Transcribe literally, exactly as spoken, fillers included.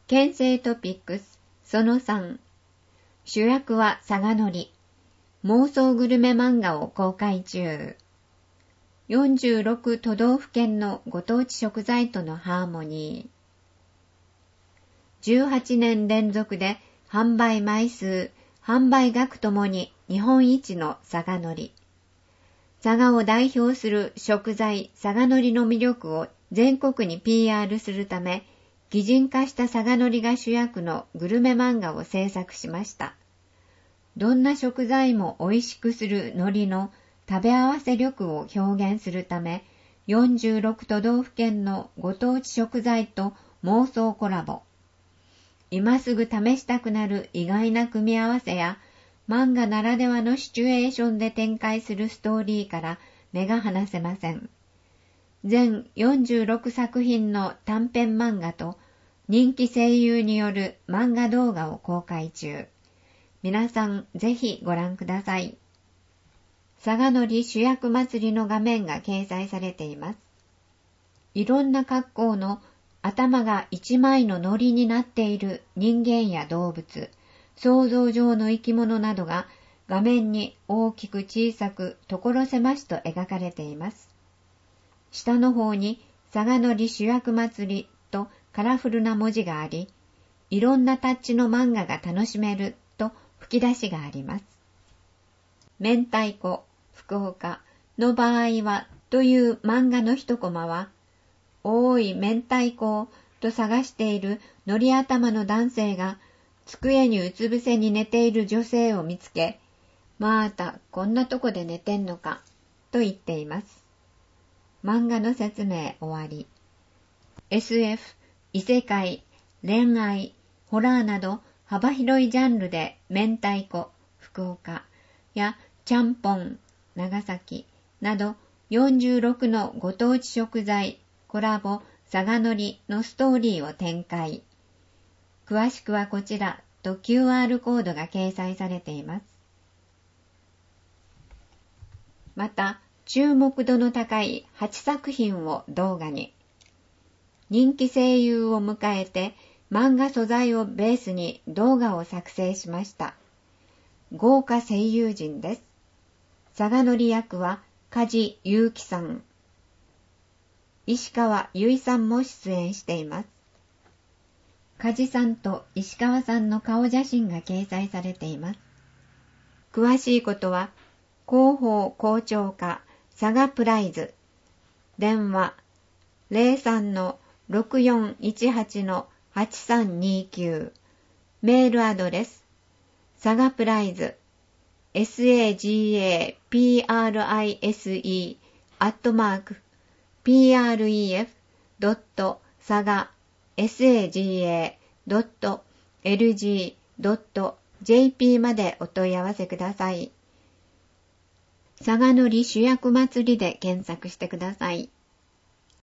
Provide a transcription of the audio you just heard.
県政トピックスそのさん、主役は佐賀のり、妄想グルメ漫画を公開中。よんじゅうろく都道府県のご当地食材とのハーモニー。じゅうはちねん連続で販売枚数、販売額ともに日本一の佐賀のり。佐賀を代表する食材佐賀のりの魅力を全国に ピーアール するため、擬人化した佐賀のりが主役のグルメ漫画を制作しました。どんな食材も美味しくする海苔の食べ合わせ力を表現するため、よんじゅうろく都道府県のご当地食材と妄想コラボ。今すぐ試したくなる意外な組み合わせや、漫画ならではのシチュエーションで展開するストーリーから目が離せません。全よんじゅうろくさく品の短編漫画と人気声優による漫画動画を公開中。皆さんぜひご覧ください。佐賀のり主役祭りの画面が掲載されています。いろんな格好の頭が一枚の海苔になっている人間や動物、想像上の生き物などが画面に大きく小さく所狭しと描かれています。下の方に佐賀のり主役祭りとカラフルな文字があり、いろんなタッチの漫画が楽しめると吹き出しがあります。明太子、福岡の場合はという漫画の一コマは、多い明太子と探しているのり頭の男性が机にうつ伏せに寝ている女性を見つけ、またこんなとこで寝てんのかと言っています。漫画の説明終わり。エスエフ、異世界、恋愛、ホラーなど幅広いジャンルで明太子、福岡やちゃんぽん、長崎などよんじゅうろくのご当地食材、コラボ、佐賀のりのストーリーを展開。詳しくはこちらと キューアール コードが掲載されています。また、注目度の高いはちさく品を動画に。人気声優を迎えて漫画素材をベースに動画を作成しました。豪華声優陣です。佐賀のり役は梶裕貴さん。石川由依さんも出演しています。梶さんと石川さんの顔写真が掲載されています。詳しいことは、広報校長課佐賀プライズ、電話 ゼロさんのろくよんいちはちのはちさんにきゅう、メールアドレス、佐賀プライズ、sagaprise アットマーク、pref.saga.lg.jp までお問い合わせください。佐賀のり主役祭りで検索してください。